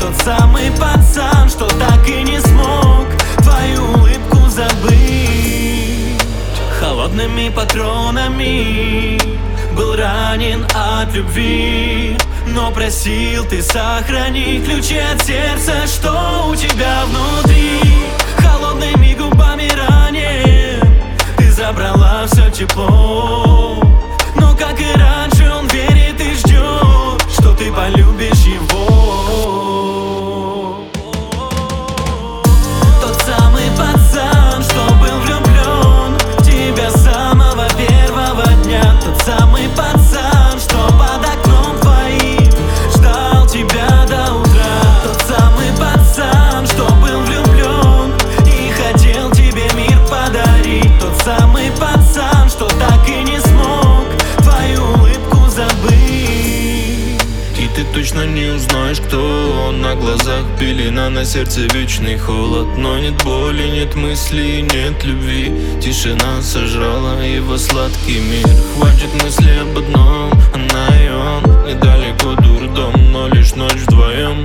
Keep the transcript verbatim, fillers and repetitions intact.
Тот самый пацан, что так и не смог твою улыбку забыть. Холодными патронами был ранен от любви, но просил ты сохрани ключи от сердца, что у тебя внутри. Холодными губами ранее ты забрала все тепло, но как и раньше он верит и ждет, что ты полюбишь его. Тот самый пацан, что был влюблен в тебя с самого первого дня. Тот самый пацан, что под окном твоим ждал тебя до утра. Тот самый пацан, что был влюблен и хотел тебе мир подарить. Тот самый пацан, что так и не смог твою улыбку забыть. И ты точно не узнаешь, кто он. На глазах пелена, на сердце вечный холод. Но нет боли, нет мыслей, нет любви. Тишина сожрала его сладкий мир. Хватит мысли об одном, она и он. Недалеко дурдом, но лишь ночь вдвоем.